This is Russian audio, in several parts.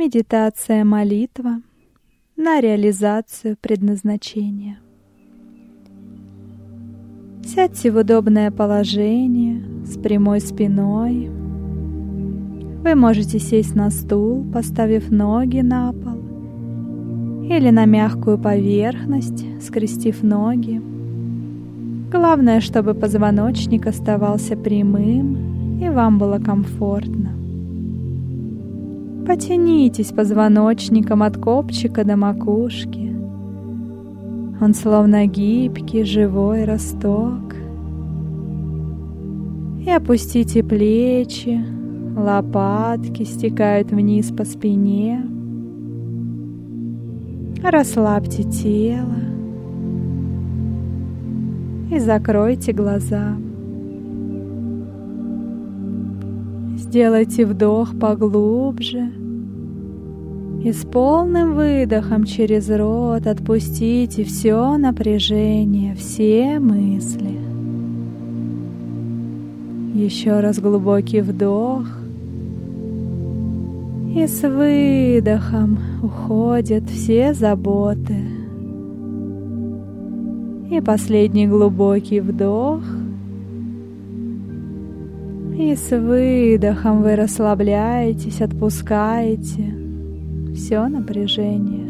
Медитация-молитва на реализацию предназначения. Сядьте в удобное положение с прямой спиной. Вы можете сесть на стул, поставив ноги на пол, или на мягкую поверхность, скрестив ноги. Главное, чтобы позвоночник оставался прямым и вам было комфортно. Потянитесь позвоночником от копчика до макушки. Он словно гибкий, живой росток. И опустите плечи, лопатки стекают вниз по спине. Расслабьте тело и закройте глаза. Сделайте вдох поглубже и с полным выдохом через рот отпустите все напряжение, все мысли. Еще раз глубокий вдох, и с выдохом уходят все заботы. И последний глубокий вдох. И с выдохом вы расслабляетесь, отпускаете все напряжение.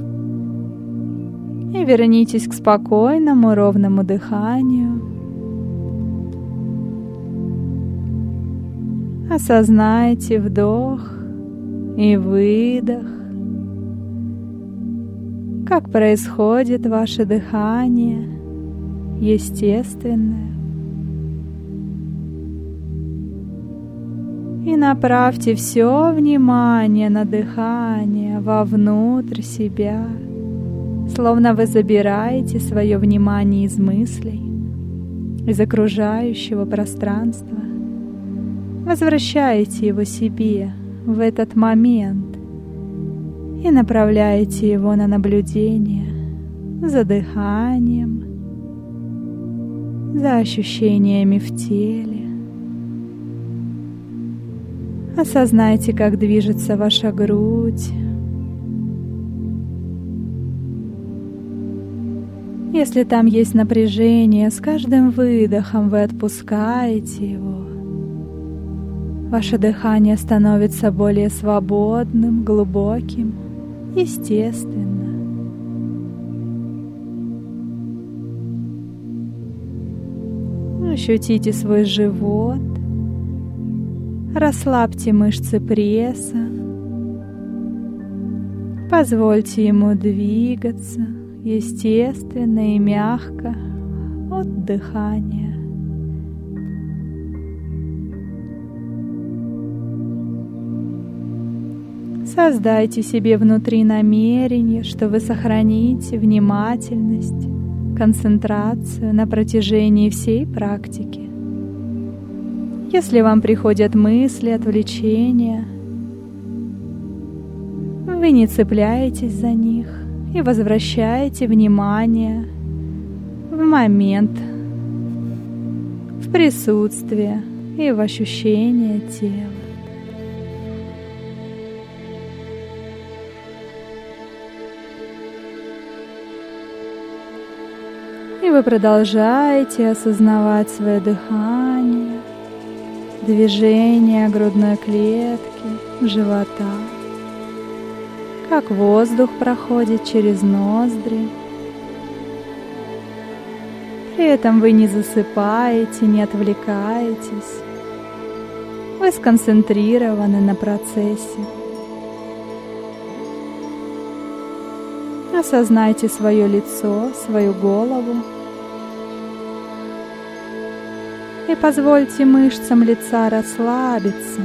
И вернитесь к спокойному, ровному дыханию. Осознайте вдох и выдох. Как происходит ваше дыхание, естественное. И направьте все внимание на дыхание вовнутрь себя, словно вы забираете свое внимание из мыслей, из окружающего пространства. Возвращаете его себе в этот момент и направляете его на наблюдение за дыханием, за ощущениями в теле. Осознайте, как движется ваша грудь. Если там есть напряжение, с каждым выдохом вы отпускаете его. Ваше дыхание становится более свободным, глубоким, естественно. Ощутите свой живот. Расслабьте мышцы пресса. Позвольте ему двигаться естественно и мягко от дыхания. Создайте себе внутри намерение, что вы сохраните внимательность, концентрацию на протяжении всей практики. Если вам приходят мысли, отвлечения, вы не цепляетесь за них и возвращаете внимание в момент, в присутствие и в ощущение тела. И вы продолжаете осознавать свое дыхание, движение грудной клетки, живота, как воздух проходит через ноздри. При этом вы не засыпаете, не отвлекаетесь. Вы сконцентрированы на процессе. Осознайте свое лицо, свою голову. И позвольте мышцам лица расслабиться.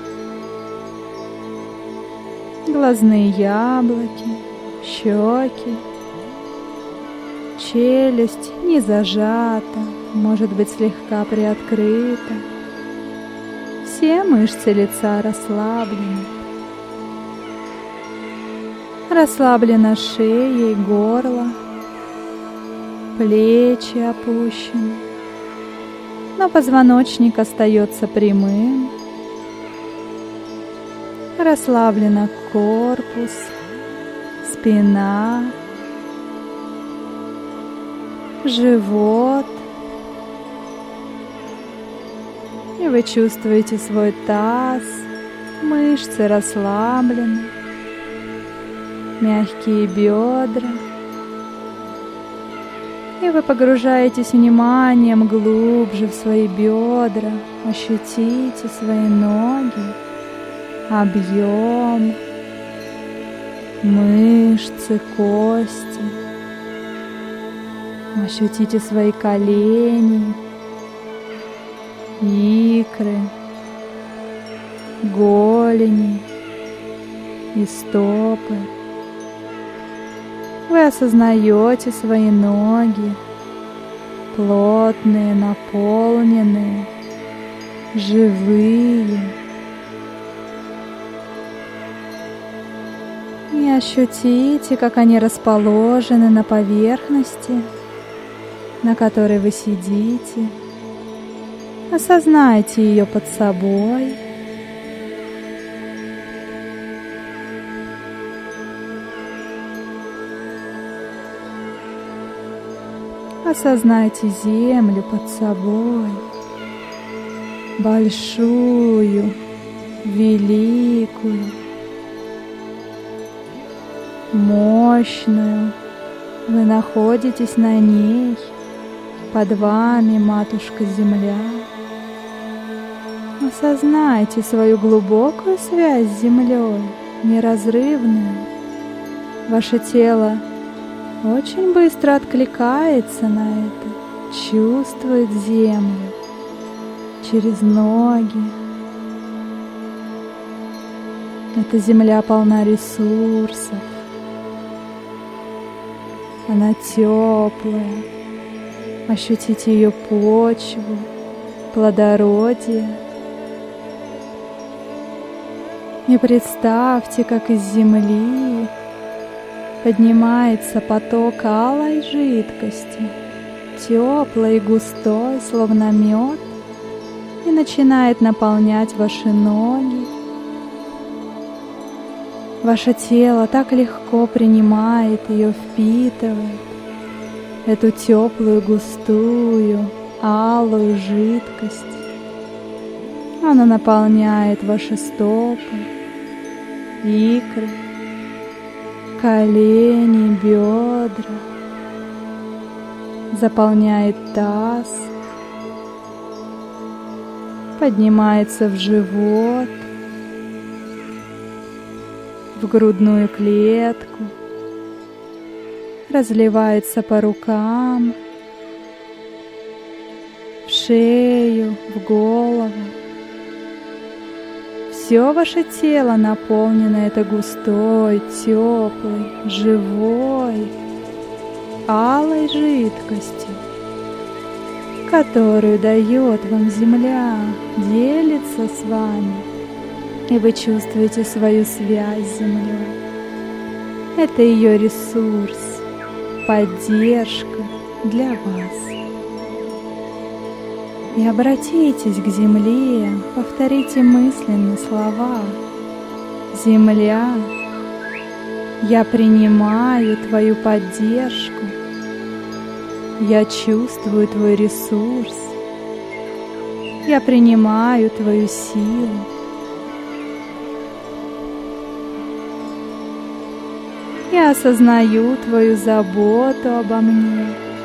Глазные яблоки, щеки, челюсть не зажата, может быть слегка приоткрыта. Все мышцы лица расслаблены. Расслаблена шея и горло, плечи опущены, но позвоночник остается прямым. Расслаблена корпус, спина, живот. И вы чувствуете свой таз, мышцы расслаблены, мягкие бедра. И вы погружаетесь вниманием глубже в свои бедра, ощутите свои ноги, объем, мышцы, кости. Ощутите свои колени, икры, голени и стопы. Вы осознаете свои ноги, плотные, наполненные, живые. И ощутите, как они расположены на поверхности, на которой вы сидите. Осознайте ее под собой. Осознайте землю под собой, большую, великую, мощную. Вы находитесь на ней, под вами Матушка Земля. Осознайте свою глубокую связь с Землей, неразрывную. Ваше тело очень быстро откликается на это, чувствует землю через ноги. Эта земля полна ресурсов. Она теплая. Ощутите ее почву, плодородие. И представьте, как из земли поднимается поток алой жидкости, теплой и густой, словно мед, и начинает наполнять ваши ноги. Ваше тело так легко принимает ее, впитывает эту теплую, густую, алую жидкость. Она наполняет ваши стопы, икры, колени, бедра, заполняет таз, поднимается в живот, в грудную клетку, разливается по рукам, в шею, в голову. Все ваше тело наполнено этой густой, теплой, живой, алой жидкостью, которую дает вам Земля, делится с вами, и вы чувствуете свою связь с Землей. Это ее ресурс, поддержка для вас. И обратитесь к Земле, повторите мысленно слова: Земля, я принимаю твою поддержку, я чувствую твой ресурс, я принимаю твою силу. Я осознаю твою заботу обо мне.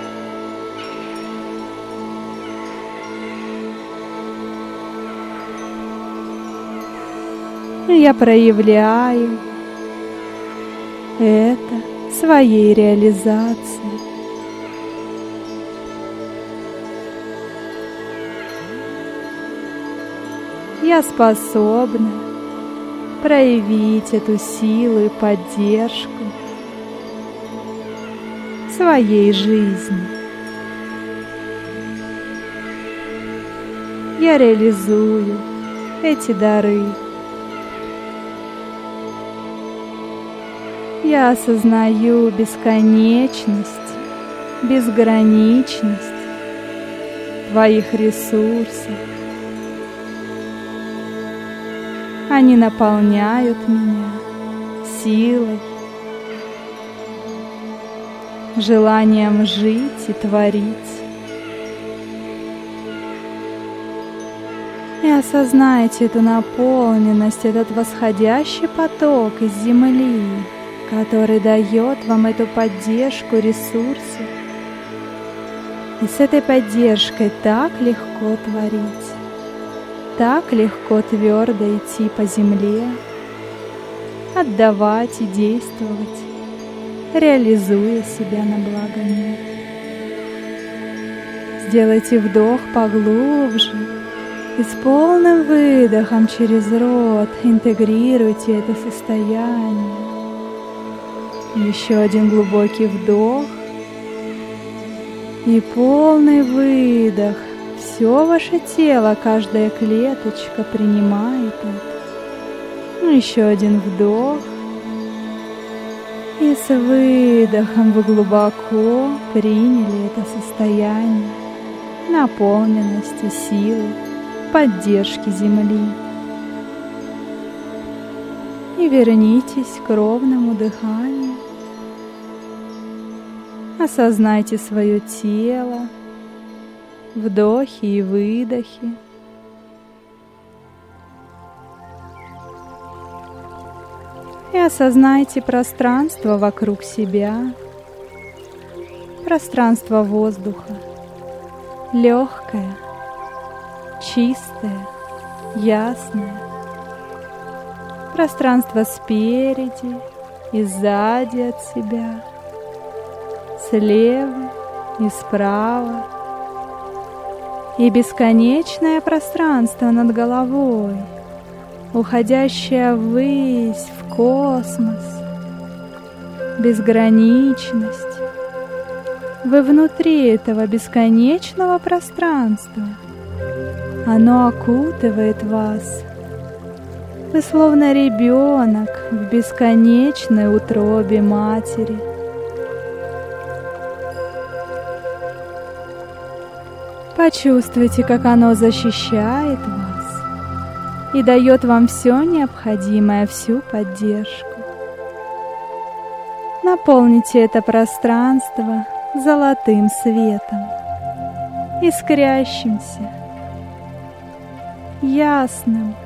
Я проявляю это своей реализацией. Я способна проявить эту силу и поддержку в своей жизни. Я реализую эти дары. Я осознаю бесконечность, безграничность твоих ресурсов. Они наполняют меня силой, желанием жить и творить. И осознайте эту наполненность, этот восходящий поток из Земли, который дает вам эту поддержку, ресурсы. И с этой поддержкой так легко творить, так легко твердо идти по земле, отдавать и действовать, реализуя себя на благо мира. Сделайте вдох поглубже и с полным выдохом через рот интегрируйте это состояние. Еще один глубокий вдох и полный выдох. Все ваше тело, каждая клеточка принимает это. Еще один вдох. И с выдохом вы глубоко приняли это состояние наполненности, силы, поддержки Земли. И вернитесь к ровному дыханию. Осознайте свое тело, вдохи и выдохи. И осознайте пространство вокруг себя, пространство воздуха, легкое, чистое, ясное. Пространство спереди и сзади от себя, слева и справа. И бесконечное пространство над головой, уходящее ввысь, в космос, безграничность. Вы внутри этого бесконечного пространства. Оно окутывает вас. Вы словно ребенок в бесконечной утробе матери. Почувствуйте, как оно защищает вас и дает вам все необходимое, всю поддержку. Наполните это пространство золотым светом, искрящимся, ясным,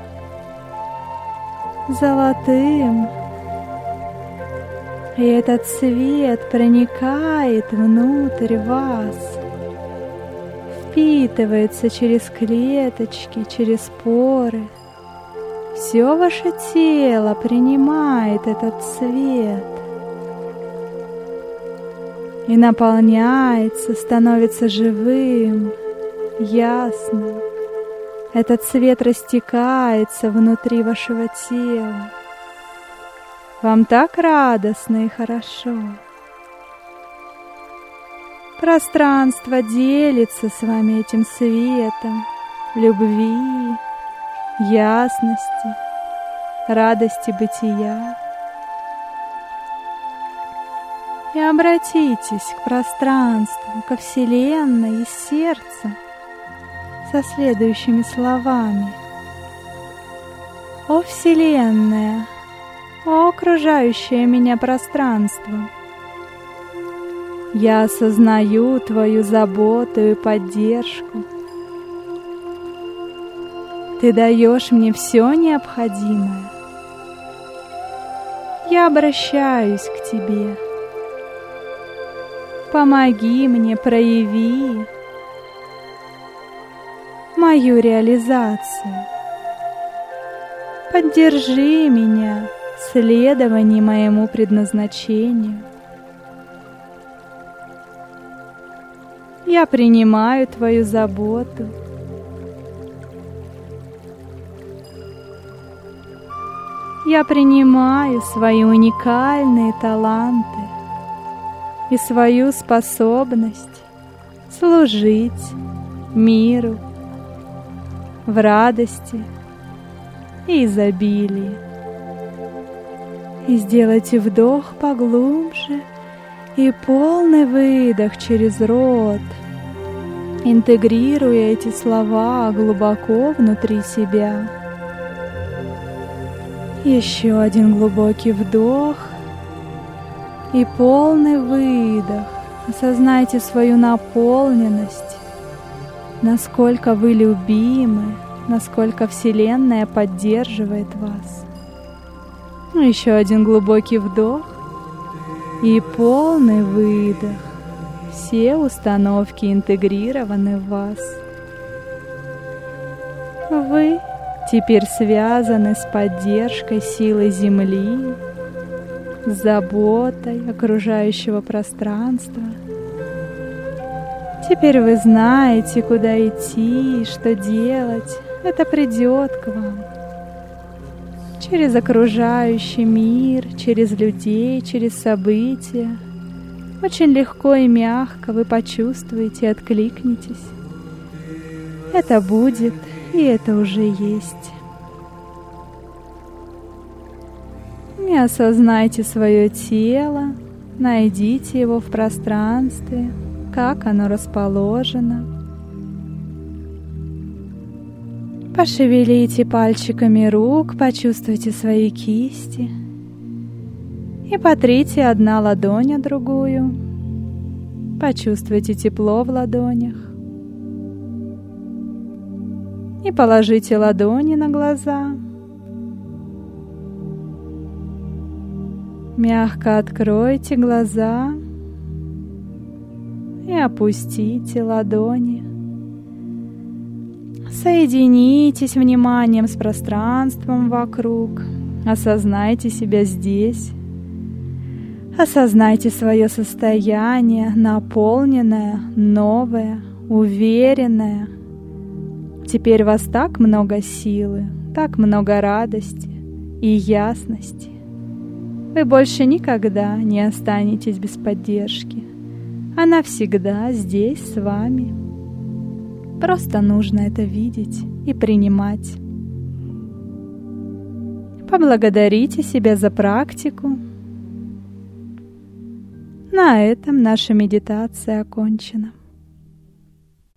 золотым. И этот свет проникает внутрь вас, впитывается через клеточки, через поры. Все ваше тело принимает этот свет и наполняется, становится живым, ясным. Этот свет растекается внутри вашего тела. Вам так радостно и хорошо. Пространство делится с вами этим светом любви, ясности, радости бытия. И обратитесь к пространству, ко Вселенной из сердца со следующими словами. О Вселенная, о окружающее меня пространство, я осознаю Твою заботу и поддержку. Ты даешь мне все необходимое. Я обращаюсь к Тебе. Помоги мне, прояви мою реализацию. Поддержи меня в следовании моему предназначению. Я принимаю Твою заботу. Я принимаю свои уникальные таланты и свою способность служить миру в радости и изобилии. И сделайте вдох поглубже и полный выдох через рот, интегрируя эти слова глубоко внутри себя. Еще один глубокий вдох и полный выдох. Осознайте свою наполненность, насколько вы любимы, насколько Вселенная поддерживает вас. Еще один глубокий вдох и полный выдох. Все установки интегрированы в вас. Вы теперь связаны с поддержкой силы Земли, с заботой окружающего пространства. Теперь вы знаете, куда идти и что делать. Это придет к вам. Через окружающий мир, через людей, через события. Очень легко и мягко вы почувствуете и откликнетесь. Это будет, и это уже есть. И осознайте свое тело, найдите его в пространстве, как оно расположено. Пошевелите пальчиками рук, почувствуйте свои кисти и потрите одна ладонь о другую. Почувствуйте тепло в ладонях. И положите ладони на глаза. Мягко откройте глаза и опустите ладони. Соединитесь вниманием с пространством вокруг. Осознайте себя здесь. Осознайте свое состояние, наполненное, новое, уверенное. Теперь у вас так много силы, так много радости и ясности. Вы больше никогда не останетесь без поддержки. Она всегда здесь с вами. Просто нужно это видеть и принимать. Поблагодарите себя за практику. На этом наша медитация окончена.